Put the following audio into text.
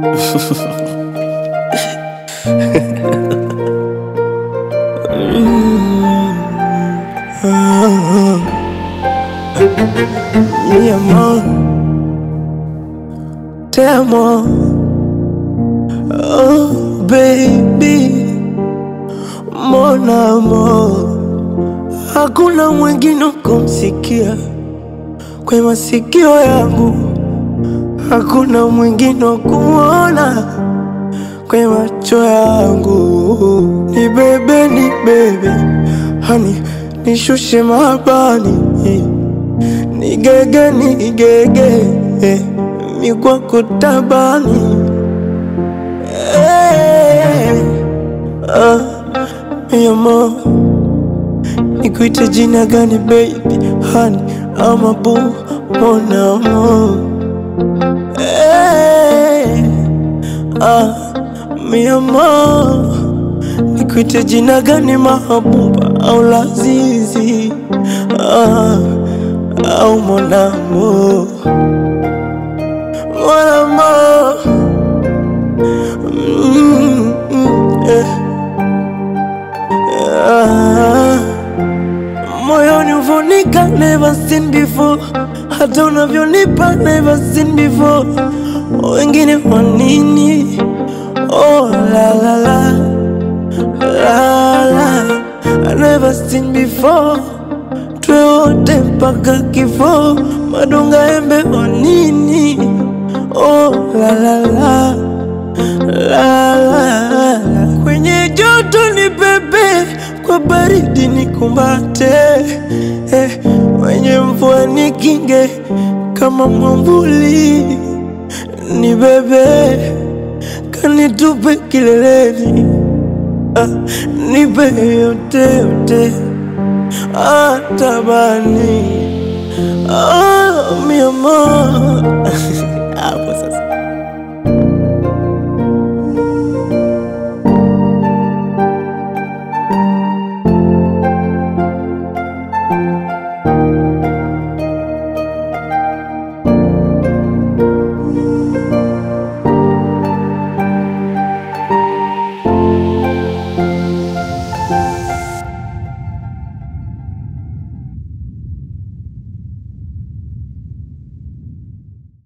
Mi amor, te amo. Oh baby, mon amor, hakuna mwingine kumsikia kwa masikio yangu, hakuna mwingine kuona kwa macho yangu. Ni bebe, hani nishushe mabani, nigege mi kwa kutabani. Mi amor, nikuite jina gani baby, honey, ama boo, mon amor. Mi amor, nikuite jina gani, mahabuba au lazizi, au mon amour, mon amour. Moyoni uvonika, never seen before. Hata unavyonipa, never seen before. Wengine wanini? Oh la la la, la la, I never seen before. Twe wote mpaka kifo, madonga embe wanini? Oh la la la, la la, kwenye joto ni bebe, kwa baridi ni kumbate, kwenye mvua ni kinge kama mwambuli. Ni bebe, kanitupe kileleni, nipe yote atabani. Mi amor. Hapo sasa